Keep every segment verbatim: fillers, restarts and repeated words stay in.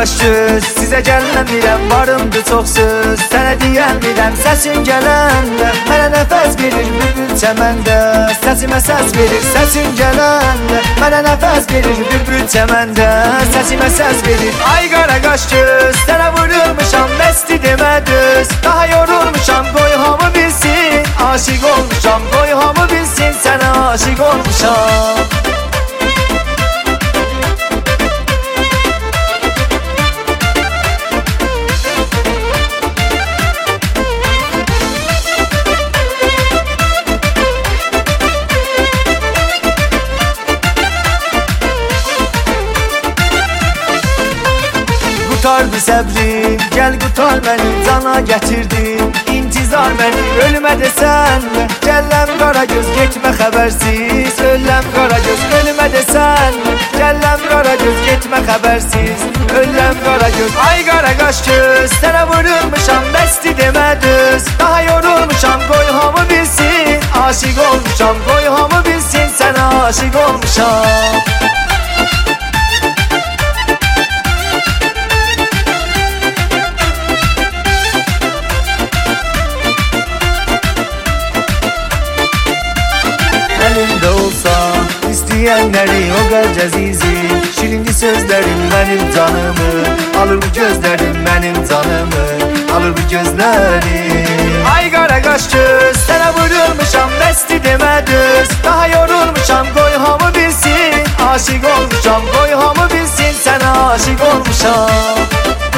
qaş göz, sizə gəlməmirəm, varımdı çox söz. Sənə deyəmirəm, səsin gələndə mənə nəfəs verir bülbül çəməndə. Səsimə səs verir, səsin gələndə mənə nəfəs verir bülbül çəməndə. Səsimə səs verir, ay qara qaş göz, sənə vurulmuşam, məsti demə düz. Daha yorulmuşam, qoy hamı bilsin, aşiq olmuşam, qoy hamı bilsin, sənə aşiq olmuşam. Qutardı səbrim, gəl qutar məni, cana gətirdim İntizar məni, ölümə desən gəlləm qara göz, getmə xəbərsiz. Ölləm qara göz, ölümə desən gəlləm qara göz, getmə xəbərsiz. Ölləm qara göz, ay qara qaş göz, sənə vurulmuşam, bəsti demə düz. Daha yorulmuşam, qoy hamı bilsin, aşiq olmuşam, qoy hamı bilsin, sənə aşiq olmuşam. Elimdə olsa istəyənləri o qəlc əzizim. Şirinli sözlərim mənim canımı alır, bu gözlərim mənim canımı alır, bu gözlərim. Ay qara qaş göz, sənə vurulmuşam, bəsti demə düz. Daha yorulmuşam, qoy hamı bilsin, aşiq olmuşam, qoy hamı bilsin, sənə aşiq olmuşam.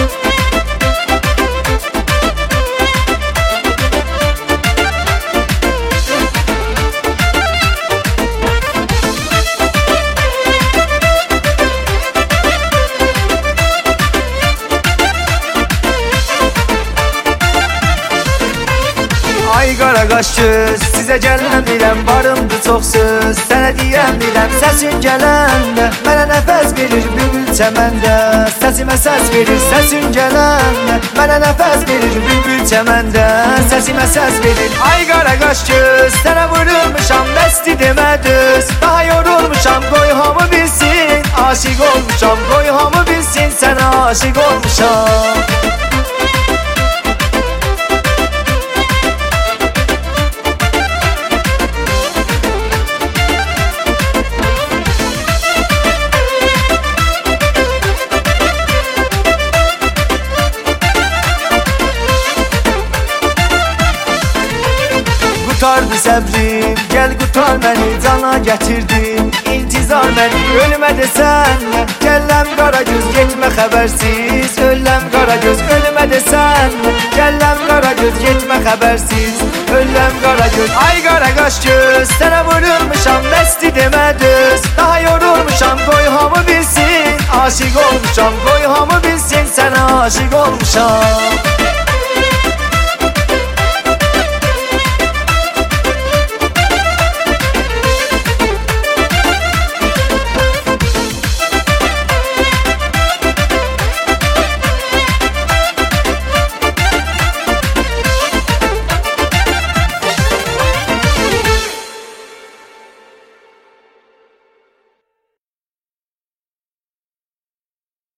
Ay qara qaş göz, sizə gəlməmirəm, varımdı çox söz. Sənə deyəmirəm, səsin gələndə mənə nəfəs verir bülbül çəməndə. Səsimə səs verir, səsin gələndə mənə nəfəs verir bülbül çəməndə. Səsimə səs verir, ay qara qaş göz, sənə vurulmuşam, bəsti demə düz. Daha yorulmuşam, qoy hamı bilsin, aşiq olmuşam, qoy hamı bilsin, sənə aşiq olmuşam. Qutardı səbrim, gəl qutar məni, cana gətirdim İntizar məni, ölümə desən gəlləm qara göz, getmə xəbərsiz. Ölləm qara göz, ölümə desən gəlləm qara göz, getmə xəbərsiz. Ölləm qara göz, ay qara qaş göz, sənə vurulmuşam, bəsti demə düz. Daha yorulmuşam, qoy hamı bilsin, aşiq olmuşam, qoy hamı bilsin, sənə aşiq olmuşam.